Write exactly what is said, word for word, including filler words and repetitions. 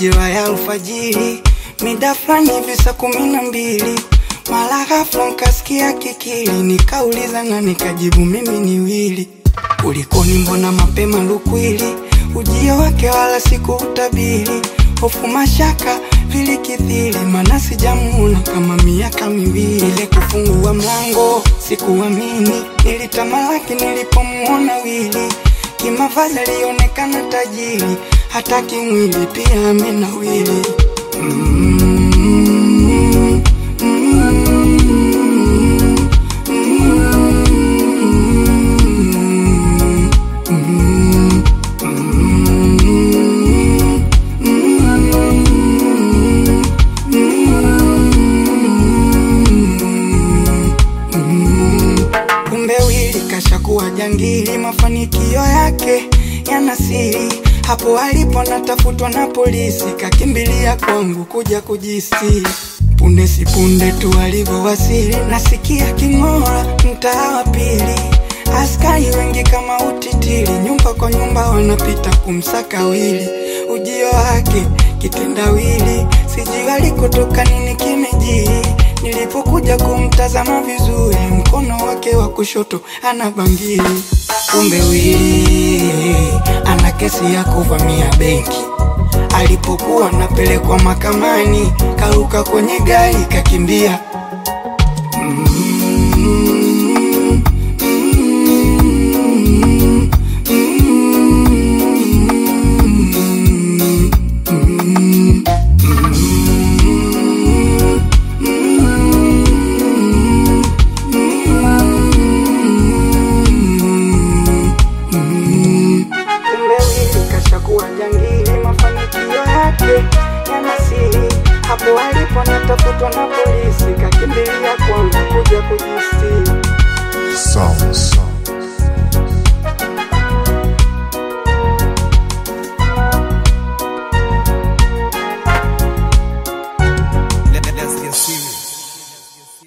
majira ya alfajiri, mida fulani hivi saa kumi na mbili, mara ghafla nikasikia kikili, nikauliza na nikajibu mimi ni Wili. Kulikoni mbona mapema lukwili, ujio wake wala siku utabiri, hofu mashaka vilikithiri, maana sijamuona kama miaka miwili. Ile kufungua mlango sikuamini, nilitamalaki nilipomuona Wili. Kimavazi alionekana tajiri, hata kimwili pia amenawili. mm-hmm. Kashakuwa jangili, mafanikio yake yanasiri, hapo alipo natafutwa na polisi, kakimbilia kwangu kuja kujisiri. Punde si punde tu alivyowasili, nasikia king'ora mtaa wa pili, askari wengi kama utitiri, nyumba kwa nyumba wanapita kumsaka Wili. Ujio wake kitendawili, sijui alikotoka nini kimejiri. Nilipokuja kumtazama vizuri, mkono wake wa kushoto ana bangili. Kumbe Wili ana kesi ya kuvamia benki. Alipokuwa napelekwa mahakamani, karuka kwenye gari kakimbia. mm-hmm. Kashakuwa jangili, mafanikio yake yanasiri, hapo alipo natafutwa na polisi, kakimbilia kwangu kuja kujisiri. Song, song.